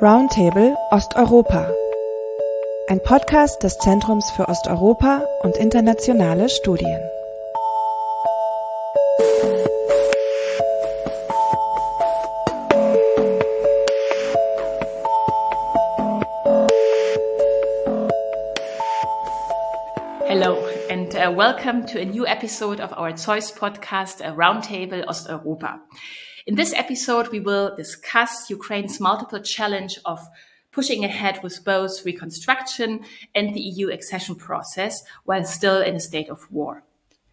Roundtable Osteuropa, ein Podcast des Zentrums für Osteuropa und internationale Studien. Hello and welcome to a new episode of our Zeus podcast, Roundtable Osteuropa. In this episode, we will discuss Ukraine's multiple challenge of pushing ahead with both reconstruction and the EU accession process while still in a state of war.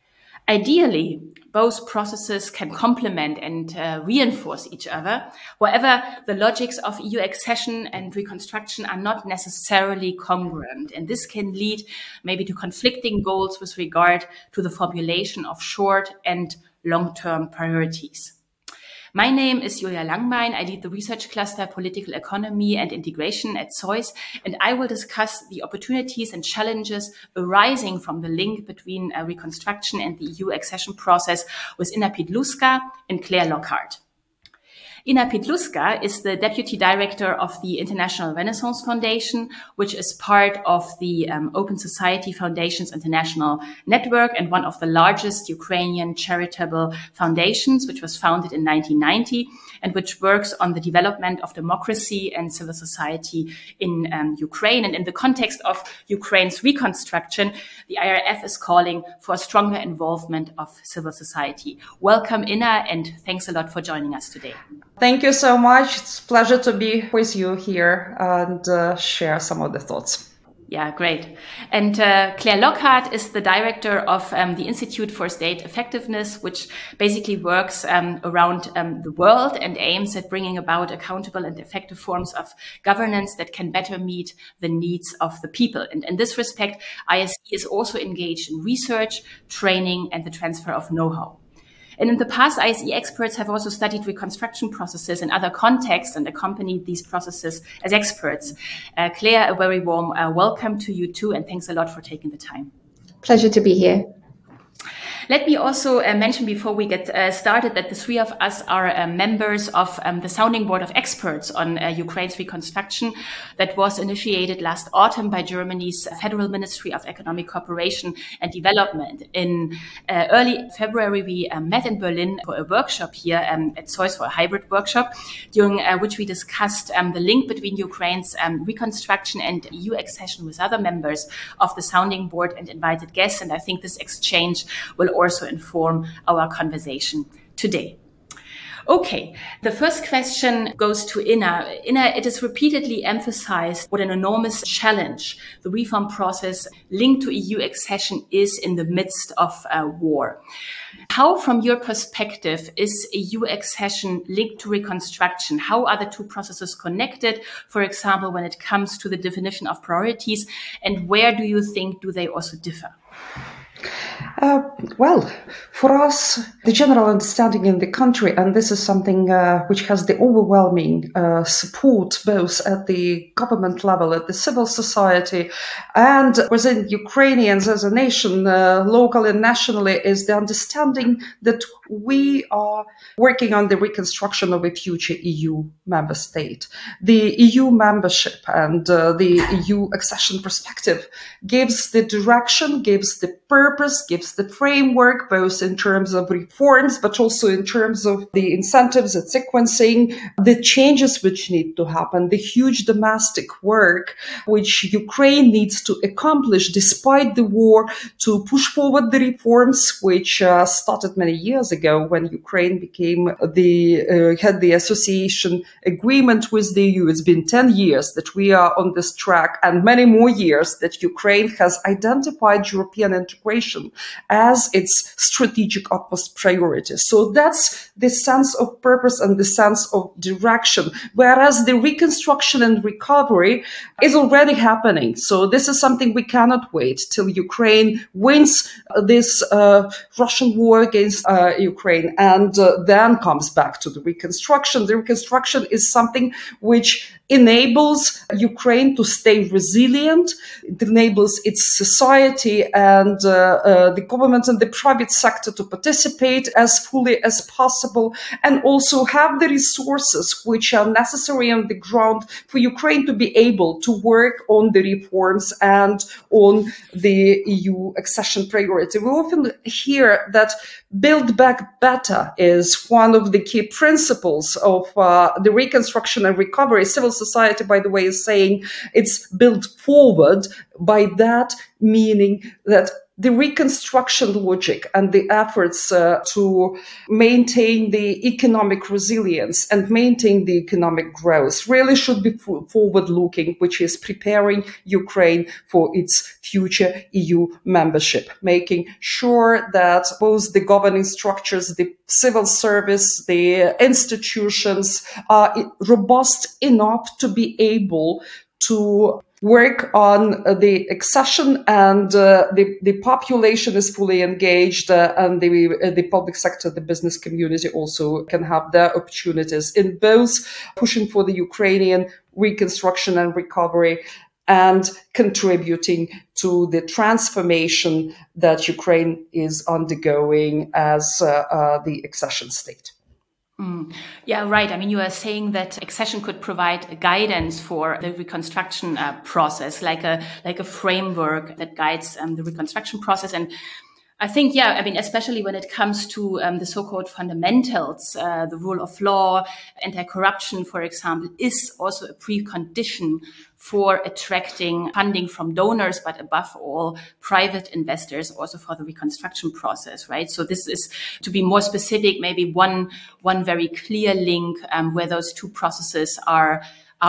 Ideally, both processes can complement and reinforce each other. However, the logics of EU accession and reconstruction are not necessarily congruent, and this can lead maybe to conflicting goals with regard to the formulation of short and long-term priorities. My name is Julia Langbein. I lead the research cluster Political Economy and Integration at Zeus, and I will discuss the opportunities and challenges arising from the link between reconstruction and the EU accession process with Ina Pidluska and Claire Lockhart. Ina Pidluska is the Deputy Director of the International Renaissance Foundation, which is part of the Open Society Foundations International Network and one of the largest Ukrainian charitable foundations, which was founded in 1990 and which works on the development of democracy and civil society in Ukraine. And in the context of Ukraine's reconstruction, the IRF is calling for a stronger involvement of civil society. Welcome, Ina, and thanks a lot for joining us today. Thank you so much. It's a pleasure to be with you here and share some of the thoughts. Yeah, great. And Claire Lockhart is the director of the Institute for State Effectiveness, which basically works around the world and aims at bringing about accountable and effective forms of governance that can better meet the needs of the people. And in this respect, ISE is also engaged in research, training, and the transfer of know-how. And in the past, ISE experts have also studied reconstruction processes in other contexts and accompanied these processes as experts. Claire, a very warm welcome to you too, and thanks a lot for taking the time. Pleasure to be here. Let me also mention before we get started that the three of us are members of the Sounding Board of Experts on Ukraine's reconstruction that was initiated last autumn by Germany's Federal Ministry of Economic Cooperation and Development. In early February, we met in Berlin for a workshop here at Zeus, for a hybrid workshop, during which we discussed the link between Ukraine's reconstruction and EU accession with other members of the Sounding Board and invited guests. And I think this exchange will also inform our conversation today. Okay, the first question goes to Ina. Ina, it is repeatedly emphasized what an enormous challenge the reform process linked to EU accession is in the midst of war. How, from your perspective, is EU accession linked to reconstruction? How are the two processes connected, for example, when it comes to the definition of priorities, and where do you think do they also differ? Well, for us, the general understanding in the country, and this is something which has the overwhelming support both at the government level, at the civil society, and within Ukrainians as a nation, locally and nationally, is the understanding that we are working on the reconstruction of a future EU member state. The EU membership and the EU accession perspective gives the direction, gives the purpose, gives the framework, both in terms of reforms, but also in terms of the incentives and sequencing, the changes which need to happen, the huge domestic work which Ukraine needs to accomplish despite the war to push forward the reforms which started many years ago when Ukraine became had the association agreement with the EU. It's been 10 years that we are on this track and many more years that Ukraine has identified European integration as its strategic utmost priority. So that's the sense of purpose and the sense of direction, whereas the reconstruction and recovery is already happening. So this is something we cannot wait till Ukraine wins this Russian war against Ukraine and then comes back to the reconstruction. The reconstruction is something which enables Ukraine to stay resilient. It enables its society and the government and the private sector to participate as fully as possible, and also have the resources which are necessary on the ground for Ukraine to be able to work on the reforms and on the EU accession priority. We often hear that Build Back Better is one of the key principles of the reconstruction and recovery. Civil society, by the way, is saying it's build forward, by that meaning that the reconstruction logic and the efforts to maintain the economic resilience and maintain the economic growth really should be forward-looking, which is preparing Ukraine for its future EU membership, making sure that both the governing structures, the civil service, the institutions are robust enough to be able to work on the accession, and the population is fully engaged, and the public sector, the business community also can have their opportunities in both pushing for the Ukrainian reconstruction and recovery and contributing to the transformation that Ukraine is undergoing as the accession state. Yeah, right. I mean, you are saying that accession could provide guidance for the reconstruction process, like a framework that guides the reconstruction process. And I think, yeah, I mean, especially when it comes to the so-called fundamentals, the rule of law, anti-corruption, for example, is also a precondition for attracting funding from donors, but above all, private investors also for the reconstruction process, right? So this is, to be more specific, maybe one very clear link where those two processes are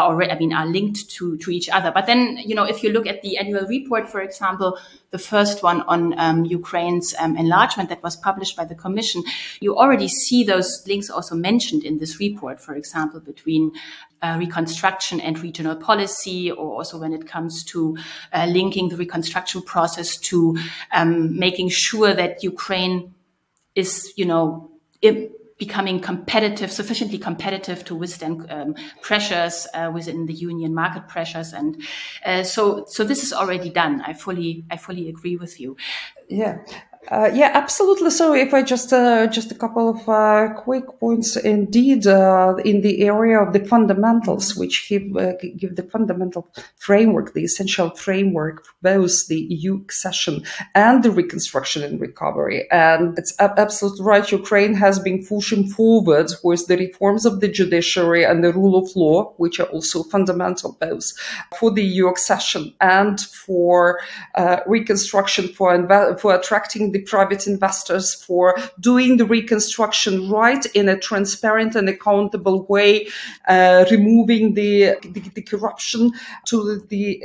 linked to each other. But then, if you look at the annual report, for example, the first one on Ukraine's enlargement that was published by the Commission, you already see those links also mentioned in this report, for example, between reconstruction and regional policy, or also when it comes to linking the reconstruction process to making sure that Ukraine is, becoming sufficiently competitive to withstand pressures within the union, market pressures, and so this is already done. I fully agree with you. Yeah. Absolutely. So if I just a couple of quick points indeed in the area of the fundamentals, which give the fundamental framework, the essential framework for both the EU accession and the reconstruction and recovery. And it's absolutely right. Ukraine has been pushing forward with the reforms of the judiciary and the rule of law, which are also fundamental both for the EU accession and for reconstruction, for attracting the private investors, for doing the reconstruction right in a transparent and accountable way, removing the corruption, to the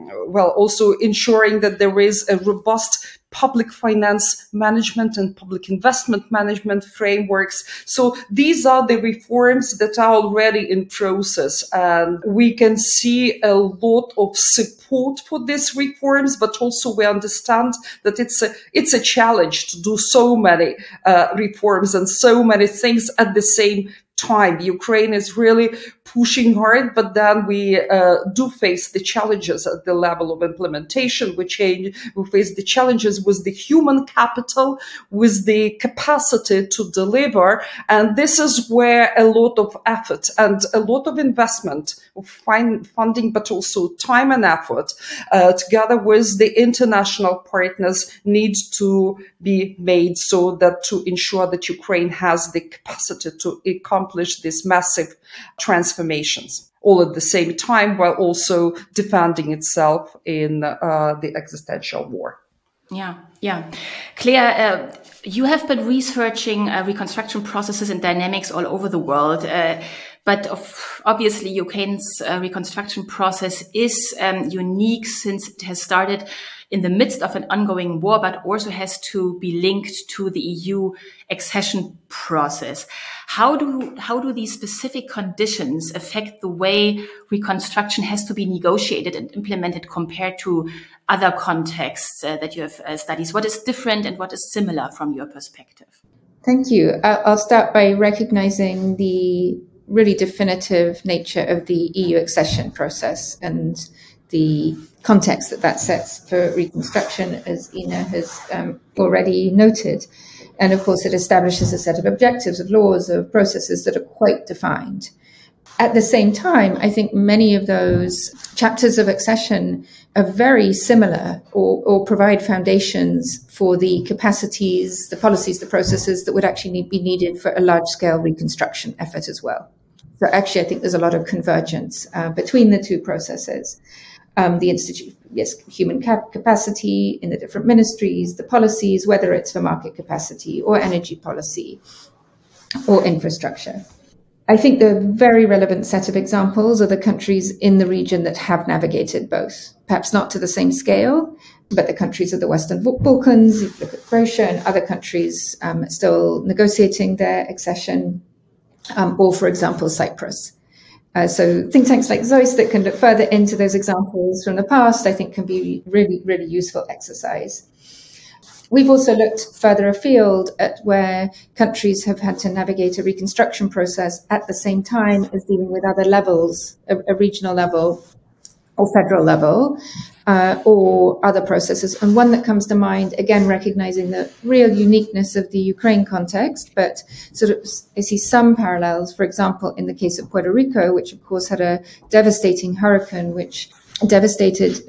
also ensuring that there is a robust public finance management and public investment management frameworks. So these are the reforms that are already in process, and we can see a lot of support for these reforms, but also we understand that it's a challenge to do so many reforms and so many things at the same time. Ukraine is really pushing hard, but then we do face the challenges at the level of implementation. We face the challenges with the human capital, with the capacity to deliver. And this is where a lot of effort and a lot of investment of funding, but also time and effort, together with the international partners, need to be made so that to ensure that Ukraine has the capacity to accomplish these massive transformations, all at the same time, while also defending itself in the existential war. Yeah. Claire, you have been researching reconstruction processes and dynamics all over the world. But obviously, Ukraine's reconstruction process is unique since it has started in the midst of an ongoing war, but also has to be linked to the EU accession process. How do these specific conditions affect the way reconstruction has to be negotiated and implemented compared to other contexts that you have studied? What is different and what is similar from your perspective? Thank you. I'll start by recognizing the really definitive nature of the EU accession process and the context that sets for reconstruction, as Ina has already noted. And of course, it establishes a set of objectives, of laws, of processes that are quite defined. At the same time, I think many of those chapters of accession are very similar or provide foundations for the capacities, the policies, the processes that would actually be needed for a large-scale reconstruction effort as well. So actually, I think there's a lot of convergence between the two processes. The institute, yes, human capacity in the different ministries, the policies, whether it's for market capacity or energy policy or infrastructure. I think the very relevant set of examples are the countries in the region that have navigated both, perhaps not to the same scale, but the countries of the Western Balkans, you look at Croatia and other countries still negotiating their accession, or, for example, Cyprus. So think tanks like ZOIS that can look further into those examples from the past, I think can be really, really useful exercise. We've also looked further afield at where countries have had to navigate a reconstruction process at the same time as dealing with other levels, a regional level or federal level, or other processes. And one that comes to mind, again, recognizing the real uniqueness of the Ukraine context, but sort of I see some parallels, for example, in the case of Puerto Rico, which of course had a devastating hurricane, which devastated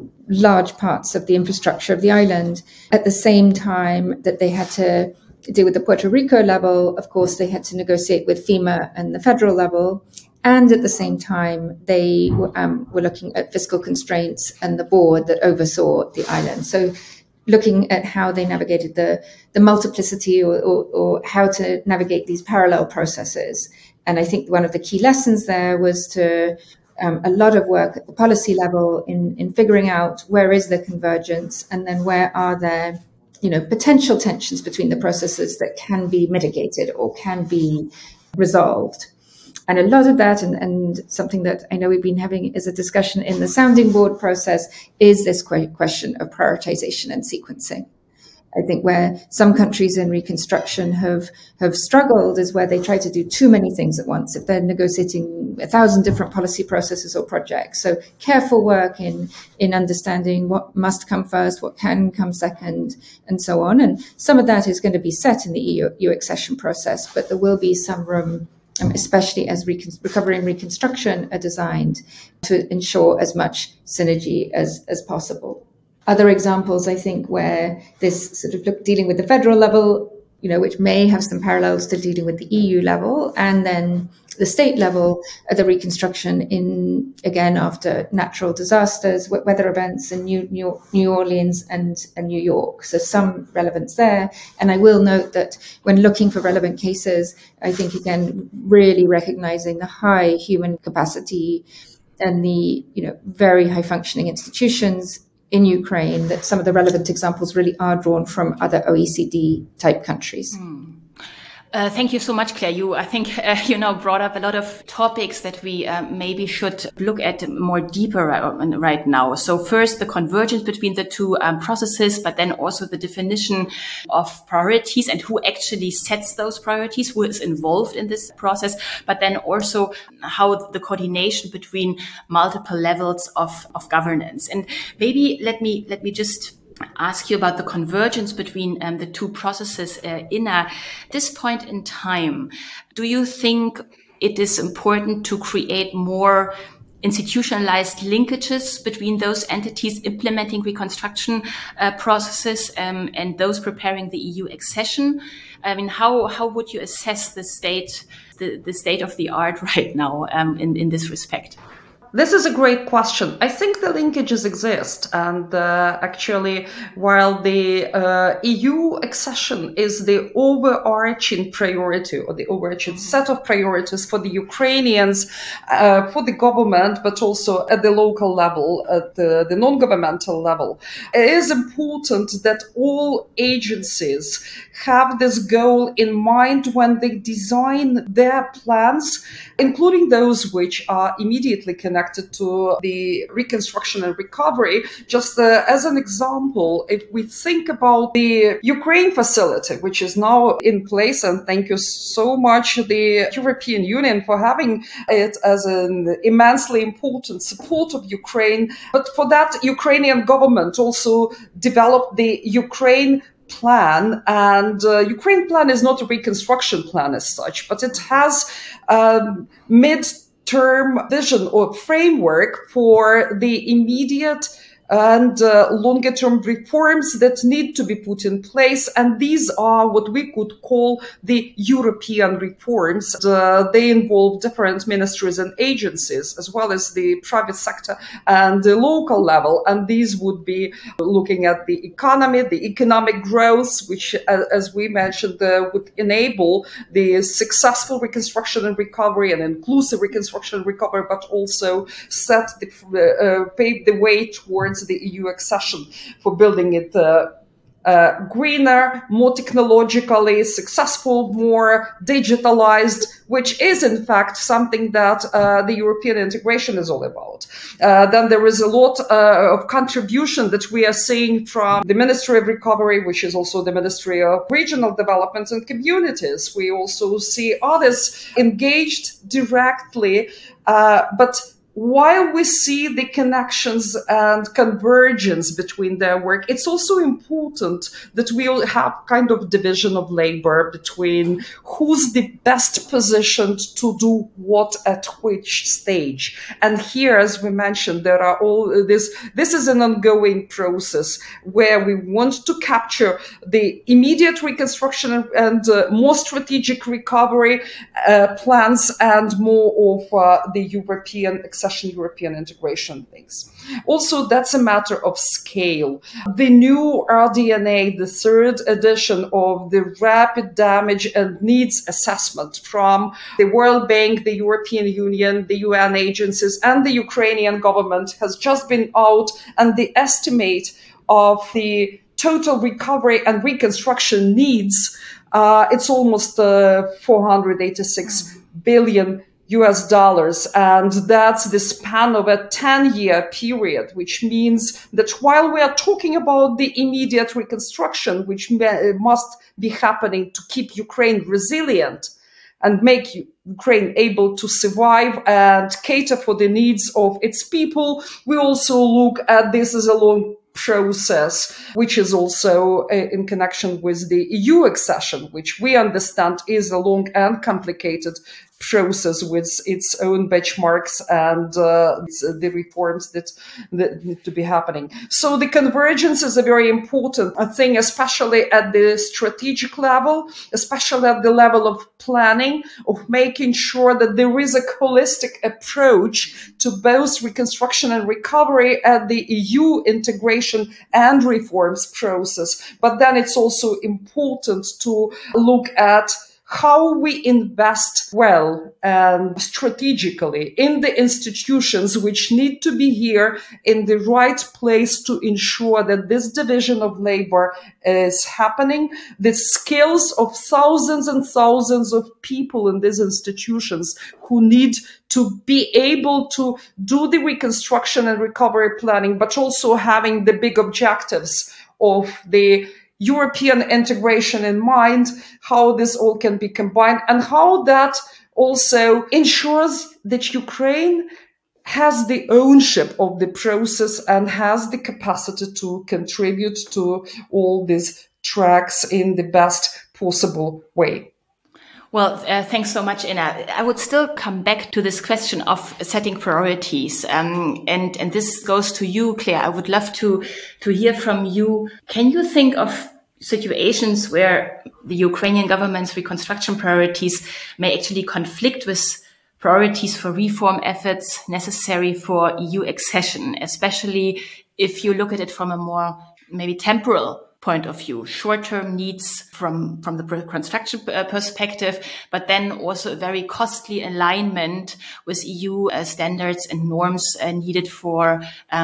large parts of the infrastructure of the island. At the same time that they had to deal with the Puerto Rico level, of course, they had to negotiate with FEMA and the federal level. And at the same time, they were looking at fiscal constraints and the board that oversaw the island. So looking at how they navigated the multiplicity or how to navigate these parallel processes. And I think one of the key lessons there was to a lot of work at the policy level in figuring out where is the convergence and then where are there, potential tensions between the processes that can be mitigated or can be resolved. And a lot of that, and something that I know we've been having as a discussion in the sounding board process, is this question of prioritization and sequencing. I think where some countries in reconstruction have struggled is where they try to do too many things at once. If they're negotiating 1,000 different policy processes or projects. So careful work in understanding what must come first, what can come second, and so on. And some of that is going to be set in the EU accession process, but there will be some room, especially as recovery and reconstruction are designed to ensure as much synergy as possible. Other examples, I think, where this sort of dealing with the federal level, which may have some parallels to dealing with the EU level, and then the state level, the reconstruction again, after natural disasters, weather events in New Orleans and New York. So some relevance there. And I will note that when looking for relevant cases, I think, again, really recognizing the high human capacity and the, very high functioning institutions in Ukraine, that some of the relevant examples really are drawn from other OECD type countries. Thank you so much, Claire. I think you now brought up a lot of topics that we maybe should look at more deeper right now. So first, the convergence between the two processes, but then also the definition of priorities and who actually sets those priorities, who is involved in this process, but then also how the coordination between multiple levels of governance. And maybe let me just ask you about the convergence between the two processes in this point in time. Do you think it is important to create more institutionalized linkages between those entities implementing reconstruction processes and those preparing the EU accession? I mean, how would you assess the state of the art right now in this respect? This is a great question. I think the linkages exist, and actually, while the EU accession is the overarching priority or the overarching set of priorities for the Ukrainians, for the government, but also at the local level, at the non-governmental level, it is important that all agencies have this goal in mind when they design their plans, including those which are immediately connected connected to the reconstruction and recovery. Just as an example, if we think about the Ukraine facility, which is now in place, and thank you so much, the European Union, for having it as an immensely important support of Ukraine. But for that, Ukrainian government also developed the Ukraine plan, and Ukraine plan is not a reconstruction plan as such, but it has mid-term vision or framework for the immediate and longer-term reforms that need to be put in place. And these are what we could call the European reforms. They involve different ministries and agencies, as well as the private sector and the local level. And these would be looking at the economy, the economic growth, which, as we mentioned, would enable the successful reconstruction and recovery and inclusive reconstruction and recovery, but also pave the way towards the EU accession for building it greener, more technologically successful, more digitalized, which is in fact something that the European integration is all about. Then there is a lot of contribution that we are seeing from the Ministry of Recovery, which is also the Ministry of Regional Development and Communities. We also see others engaged directly, but while we see the connections and convergence between their work, it's also important that we all have kind of division of labor between who's the best positioned to do what at which stage. And here, as we mentioned, there are all this is an ongoing process where we want to capture the immediate reconstruction and more strategic recovery plans and more of the European European integration things. Also, that's a matter of scale. The new RDNA, the third edition of the Rapid Damage and Needs Assessment from the World Bank, the European Union, the UN agencies, and the Ukrainian government has just been out, and the estimate of the total recovery and reconstruction needs, it's almost 486 billion US dollars. And that's the span of a 10-year period, which means that while we are talking about the immediate reconstruction, which must be happening to keep Ukraine resilient and make Ukraine able to survive and cater for the needs of its people, we also look at this as a long process, which is also in connection with the EU accession, which we understand is a long and complicated process with its own benchmarks and the reforms that need to be happening. So the convergence is a very important thing, especially at the strategic level, especially at the level of planning, of making sure that there is a holistic approach to both reconstruction and recovery at the EU integration and reforms process. But then it's also important to look at how we invest well and strategically in the institutions which need to be here in the right place to ensure that this division of labor is happening. The skills of thousands and thousands of people in these institutions who need to be able to do the reconstruction and recovery planning, but also having the big objectives of the European integration in mind, how this all can be combined, and how that also ensures that Ukraine has the ownership of the process and has the capacity to contribute to all these tracks in the best possible way. Well, thanks so much, Inna. I would still come back to this question of setting priorities. And this goes to you, Claire. I would love to hear from you. Can you think of situations where the Ukrainian government's reconstruction priorities may actually conflict with priorities for reform efforts necessary for EU accession, especially if you look at it from a more maybe temporal point of view, short-term needs from the reconstruction perspective, but then also a very costly alignment with EU standards and norms needed for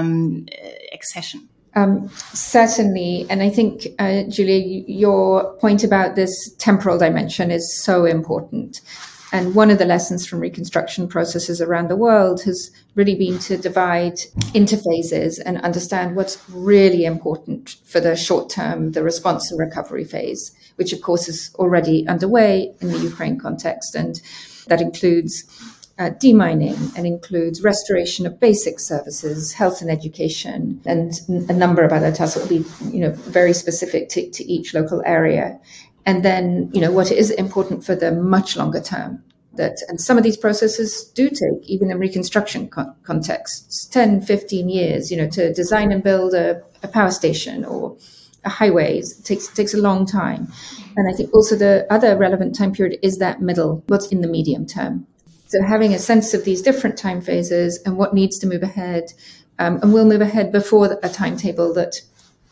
accession? Certainly. And I think, Julia, your point about this temporal dimension is so important. And one of the lessons from reconstruction processes around the world has really been to divide into phases and understand what's really important for the short term, the response and recovery phase, which of course is already underway in the Ukraine context. And that includes demining and includes restoration of basic services, health and education, and a number of other tasks that will be, very specific to each local area. And then, what is important for the much longer term. And some of these processes do take, even in reconstruction contexts, 10, 15 years, to design and build a power station or a highway. It takes a long time. And I think also the other relevant time period is that middle, what's in the medium term. So having a sense of these different time phases and what needs to move ahead, and will move ahead before a timetable that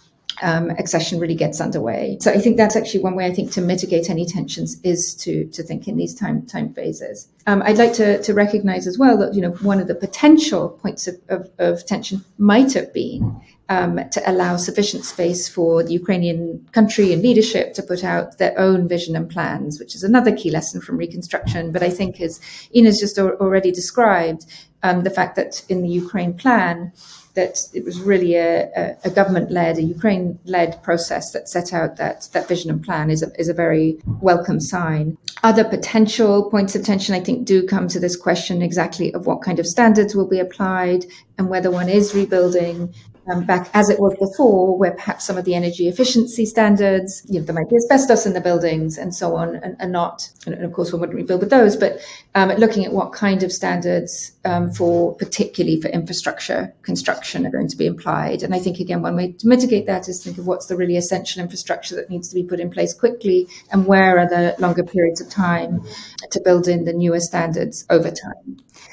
accession really gets underway. So I think that's actually one way, I think, to mitigate any tensions is to think in these time phases. I'd like to recognize as well that, one of the potential points of tension might have been to allow sufficient space for the Ukrainian country and leadership to put out their own vision and plans, which is another key lesson from reconstruction. But I think, as Ina's just already described, the fact that in the Ukraine plan, that it was really a government-led, a Ukraine-led process that set out that vision and plan is a very welcome sign. Other potential points of tension, I think, do come to this question exactly of what kind of standards will be applied and whether one is rebuilding back as it was before, where perhaps some of the energy efficiency standards, there might be asbestos in the buildings and so on, and not, and of course one wouldn't rebuild with those, but looking at what kind of standards particularly for infrastructure construction are going to be applied. And I think, again, one way to mitigate that is think of what's the really essential infrastructure that needs to be put in place quickly, and where are the longer periods of time to build in the newer standards over time.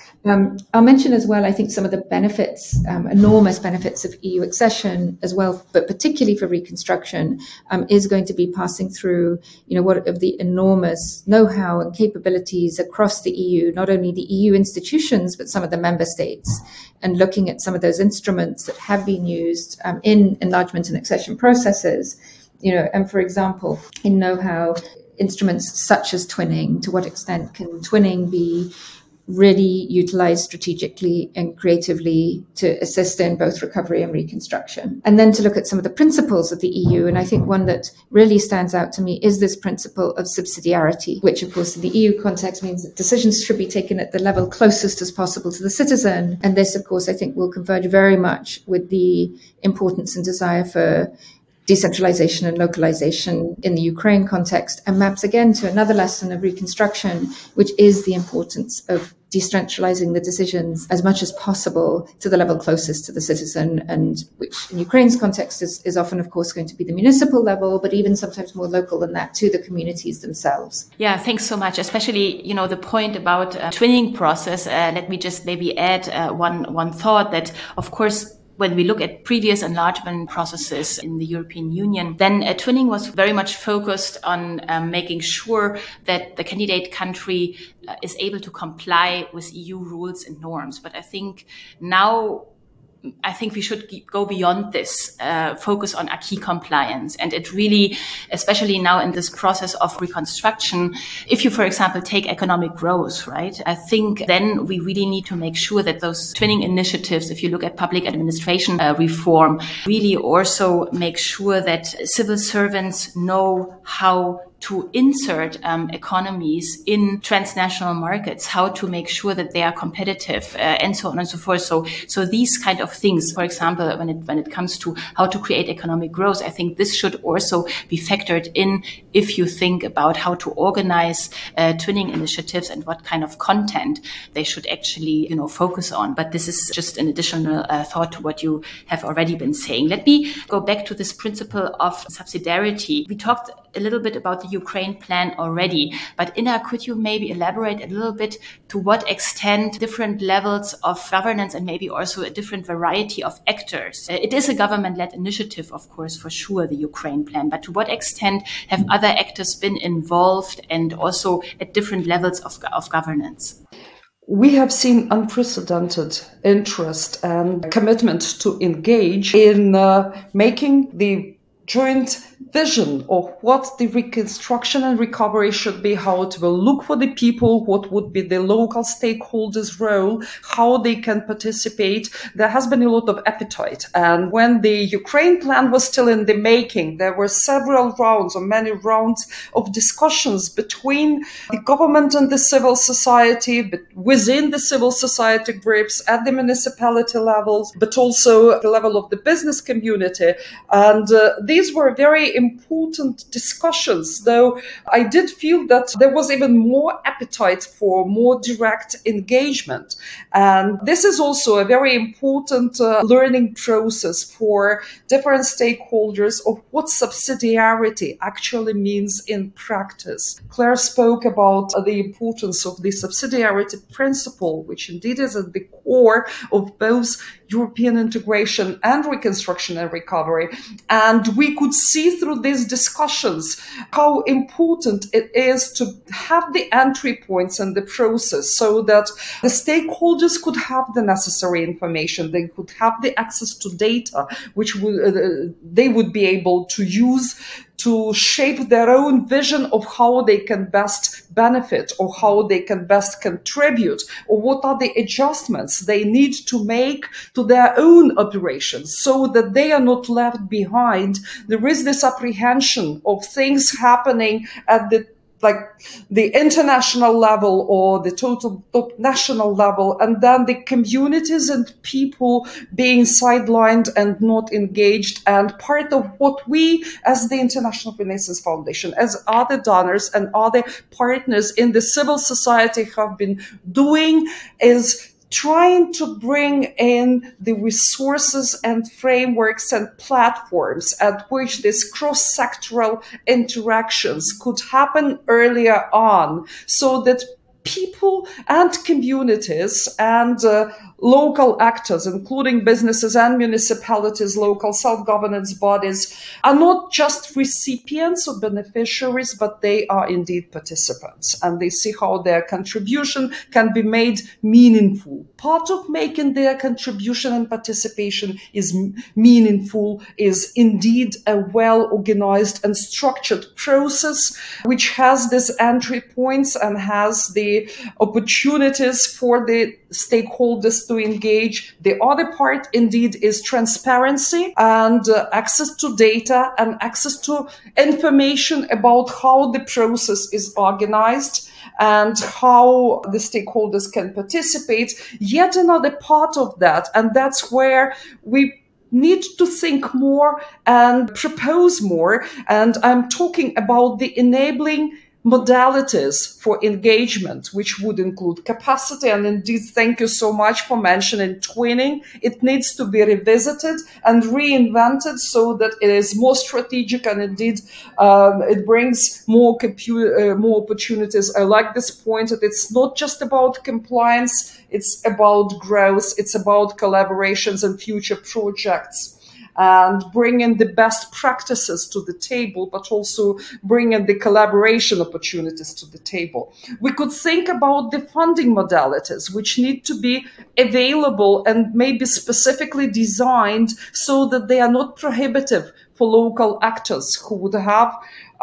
I'll mention as well, I think, some of the benefits, enormous benefits of EU accession as well, but particularly for reconstruction, is going to be passing through, what of the enormous know-how and capabilities across the EU, not only the EU institutions, but some of the member states, and looking at some of those instruments that have been used in enlargement and accession processes, and for example, in know-how, instruments such as twinning. To what extent can twinning be really utilized strategically and creatively to assist in both recovery and reconstruction? And then to look at some of the principles of the EU. And I think one that really stands out to me is this principle of subsidiarity, which of course in the EU context means that decisions should be taken at the level closest as possible to the citizen. And this, of course, I think will converge very much with the importance and desire for decentralization and localization in the Ukraine context, and maps again to another lesson of reconstruction, which is the importance of decentralizing the decisions as much as possible to the level closest to the citizen, and which in Ukraine's context is often, of course, going to be the municipal level, but even sometimes more local than that, to the communities themselves. Yeah, thanks so much. Especially, the point about twinning process. Let me just maybe add one thought that, of course, when we look at previous enlargement processes in the European Union, then twinning was very much focused on making sure that the candidate country is able to comply with EU rules and norms. But I think we should go beyond this, focus on acquis compliance. And it really, especially now in this process of reconstruction, if you, for example, take economic growth, right? I think then we really need to make sure that those twinning initiatives, if you look at public administration reform, really also make sure that civil servants know how to insert economies in transnational markets, how to make sure that they are competitive, and so on and so forth. So these kind of things, for example, when it comes to how to create economic growth, I think this should also be factored in if you think about how to organize twinning initiatives and what kind of content they should actually, focus on. But this is just an additional thought to what you have already been saying. Let me go back to this principle of subsidiarity. We talked a little bit about the Ukraine plan already, but Ina, could you maybe elaborate a little bit to what extent different levels of governance and maybe also a different variety of actors? It is a government-led initiative, of course, for sure, the Ukraine plan, but to what extent have other actors been involved and also at different levels of governance? We have seen unprecedented interest and commitment to engage in making the joint vision of what the reconstruction and recovery should be, how it will look for the people, what would be the local stakeholders' role, how they can participate. There has been a lot of appetite. And when the Ukraine plan was still in the making, there were several rounds or many rounds of discussions between the government and the civil society, but within the civil society groups at the municipality levels, but also at the level of the business community. And these were very important discussions, though I did feel that there was even more appetite for more direct engagement. And this is also a very important learning process for different stakeholders of what subsidiarity actually means in practice. Claire spoke about the importance of the subsidiarity principle, which indeed is at the core of both European integration and reconstruction and recovery. And we could see through these discussions how important it is to have the entry points in the process so that the stakeholders could have the necessary information, they could have the access to data, which they would be able to use to shape their own vision of how they can best benefit or how they can best contribute, or what are the adjustments they need to make to their own operations so that they are not left behind. There is this apprehension of things happening at the international level or the total national level, and then the communities and people being sidelined and not engaged. And part of what we as the International Renaissance Foundation, as other donors and other partners in the civil society have been doing is trying to bring in the resources and frameworks and platforms at which these cross-sectoral interactions could happen earlier on, so that people and communities and local actors, including businesses and municipalities, local self-governance bodies, are not just recipients or beneficiaries, but they are indeed participants. And they see how their contribution can be made meaningful. Part of making their contribution and participation is meaningful is indeed a well-organized and structured process, which has these entry points and has the opportunities for the stakeholders to engage. The other part indeed is transparency and access to data and access to information about how the process is organized and how the stakeholders can participate. Yet another part of that, and that's where we need to think more and propose more. And I'm talking about the enabling modalities for engagement, which would include capacity. And indeed, thank you so much for mentioning twinning. It needs to be revisited and reinvented so that it is more strategic and indeed it brings more opportunities. I like this point that it's not just about compliance, it's about growth, it's about collaborations and future projects. And bring in the best practices to the table, but also bring in the collaboration opportunities to the table. We could think about the funding modalities, which need to be available and maybe specifically designed so that they are not prohibitive for local actors who would have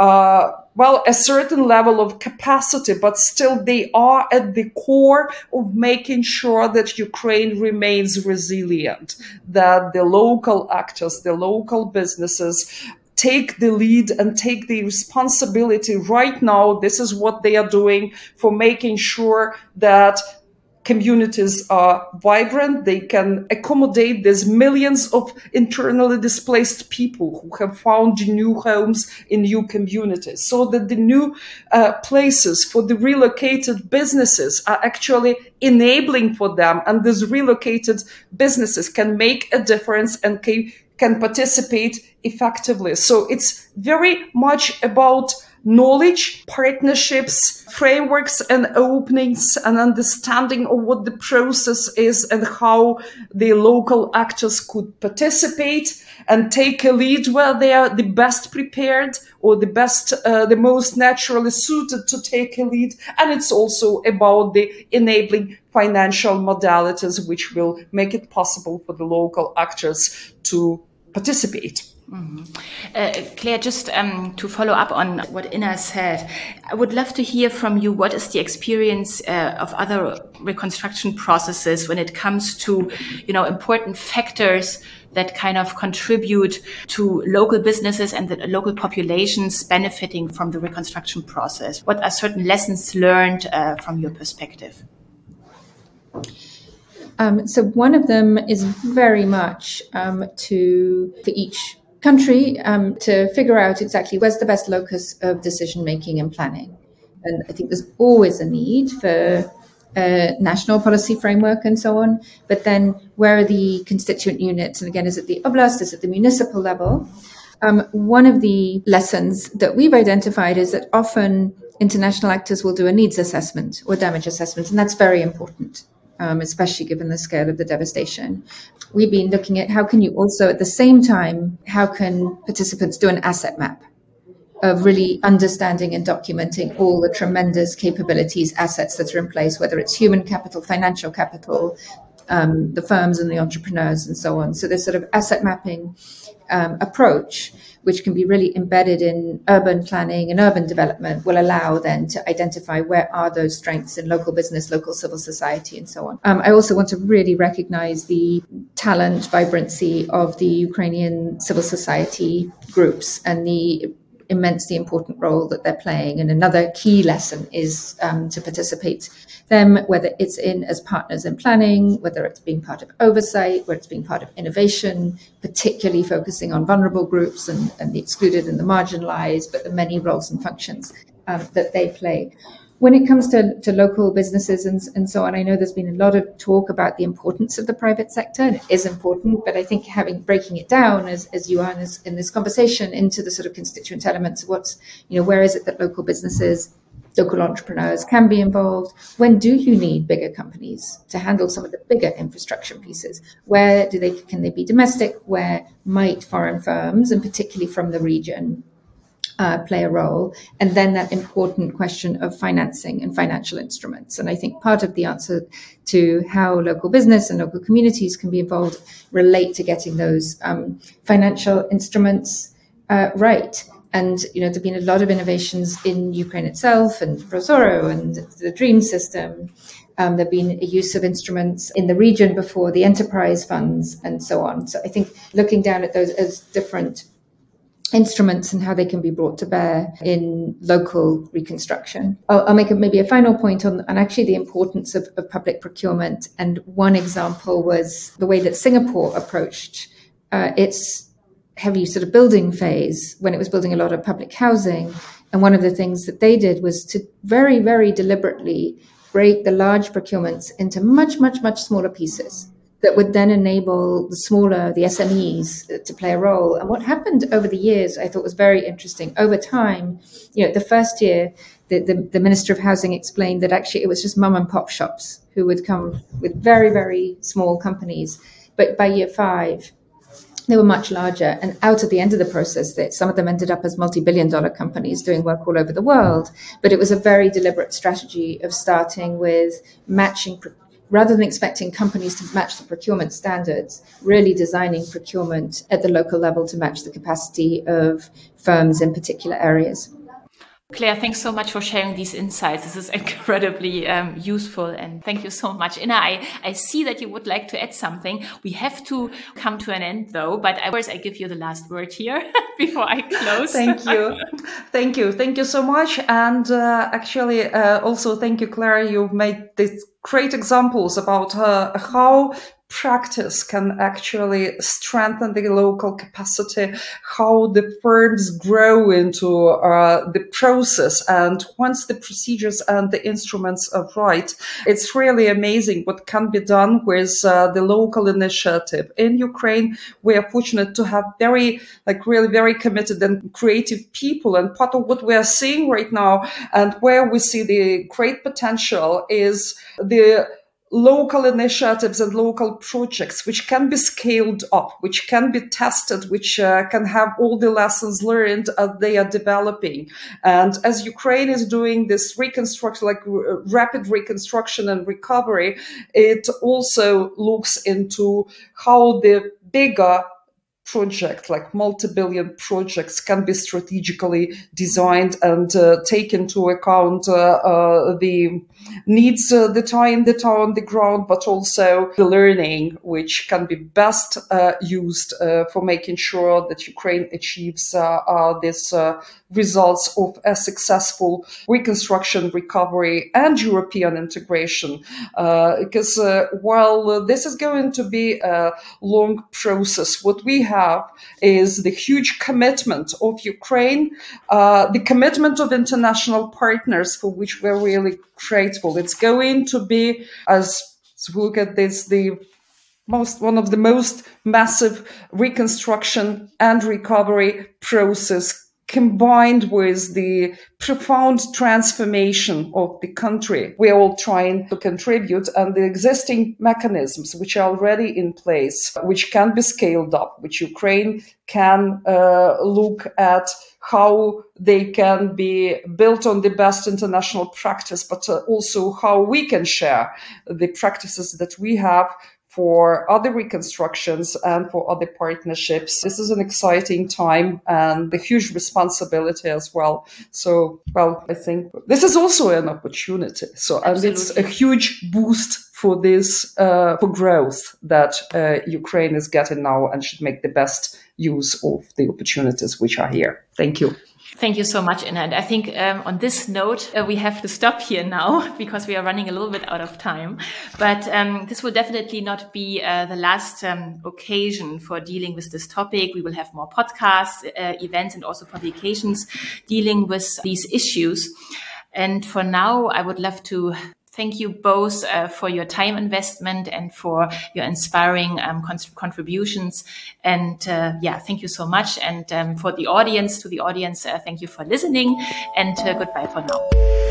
a certain level of capacity, but still they are at the core of making sure that Ukraine remains resilient, that the local actors, the local businesses take the lead and take the responsibility right now. This is what they are doing for making sure that communities are vibrant, they can accommodate these millions of internally displaced people who have found new homes in new communities, so that the new places for the relocated businesses are actually enabling for them, and these relocated businesses can make a difference and can participate effectively. So it's very much about knowledge, partnerships, frameworks and openings, and understanding of what the process is and how the local actors could participate and take a lead where they are the best prepared or the most naturally suited to take a lead. And it's also about the enabling financial modalities which will make it possible for the local actors to participate. Claire, just to follow up on what Inna said, I would love to hear from you what is the experience of other reconstruction processes when it comes to, important factors that kind of contribute to local businesses and the local populations benefiting from the reconstruction process. What are certain lessons learned from your perspective? So one of them is very much for each country to figure out exactly where's the best locus of decision making and planning. And I think there's always a need for a national policy framework and so on. But then where are the constituent units? And again, is it the oblast? Is it the municipal level? One of the lessons that we've identified is that often international actors will do a needs assessment or damage assessment, and that's very important. Especially given the scale of the devastation. We've been looking at how can you also, at the same time, how can participants do an asset map of really understanding and documenting all the tremendous capabilities, assets that are in place, whether it's human capital, financial capital, the firms and the entrepreneurs and so on. So this sort of asset mapping approach, which can be really embedded in urban planning and urban development, will allow then to identify where are those strengths in local business, local civil society, and so on. I also want to really recognize the talent, vibrancy of the Ukrainian civil society groups and the immensely important role that they're playing. And another key lesson is to participate them, whether it's in as partners in planning, whether it's being part of oversight, whether it's being part of innovation, particularly focusing on vulnerable groups and the excluded and the marginalized, but the many roles and functions that they play. When it comes to local businesses and so on, I know there's been a lot of talk about the importance of the private sector, and it is important, but I think breaking it down as you are in this conversation into the sort of constituent elements of where is it that local businesses, local entrepreneurs can be involved? When do you need bigger companies to handle some of the bigger infrastructure pieces? Where can they be domestic? Where might foreign firms, and particularly from the region, play a role? And then that important question of financing and financial instruments. And I think part of the answer to how local business and local communities can be involved relate to getting those financial instruments right. And, there've been a lot of innovations in Ukraine itself and Prozoro and the DREAM system. There've been a use of instruments in the region before, the enterprise funds and so on. So I think looking down at those as different instruments and how they can be brought to bear in local reconstruction. I'll make maybe a final point on actually the importance of public procurement. And one example was the way that Singapore approached its heavy sort of building phase when it was building a lot of public housing. And one of the things that they did was to very, very deliberately break the large procurements into much, much, much smaller pieces that would then enable the SMEs to play a role. And what happened over the years, I thought was very interesting. Over time, the first year, the Minister of Housing explained that actually it was just mom and pop shops who would come with very, very small companies. But by year 5, they were much larger. And out at the end of the process, some of them ended up as multi-billion-dollar companies doing work all over the world. But it was a very deliberate strategy of starting with matching, rather than expecting companies to match the procurement standards, really designing procurement at the local level to match the capacity of firms in particular areas. Claire, thanks so much for sharing these insights. This is incredibly useful, and thank you so much. Inna, I see that you would like to add something. We have to come to an end though, but first I give you the last word here before I close. Thank you. Thank you so much. And actually, also thank you, Claire. You've made these great examples about how practice can actually strengthen the local capacity, how the firms grow into the process. And once the procedures and the instruments are right, it's really amazing what can be done with the local initiative. In Ukraine, we are fortunate to have really very committed and creative people. And part of what we are seeing right now and where we see the great potential is the local initiatives and local projects which can be scaled up, which can be tested, which can have all the lessons learned as they are developing. And as Ukraine is doing this reconstruction, rapid reconstruction and recovery, it also looks into how the bigger project, like multi-billion projects, can be strategically designed and take into account the needs that are on the ground, but also the learning which can be best used for making sure that Ukraine achieves these results of a successful reconstruction, recovery, and European integration. Because while this is going to be a long process, what we have is the huge commitment of Ukraine, the commitment of international partners, for which we're really grateful. It's going to be, as we look at this, one of the most massive reconstruction and recovery process, combined with the profound transformation of the country. We are all trying to contribute, and the existing mechanisms which are already in place, which can be scaled up, which Ukraine can look at how they can be built on the best international practice, but also how we can share the practices that we have for other reconstructions and for other partnerships. This is an exciting time and a huge responsibility as well. So, I think this is also an opportunity. So, and it's a huge boost for this, for growth that Ukraine is getting now, and should make the best use of the opportunities which are here. Thank you. Thank you so much, Inna. And I think on this note, we have to stop here now because we are running a little bit out of time. But this will definitely not be the last occasion for dealing with this topic. We will have more podcasts, events, and also publications dealing with these issues. And for now, I would love to thank you both for your time investment and for your inspiring contributions. And thank you so much. And to the audience, thank you for listening, and goodbye for now.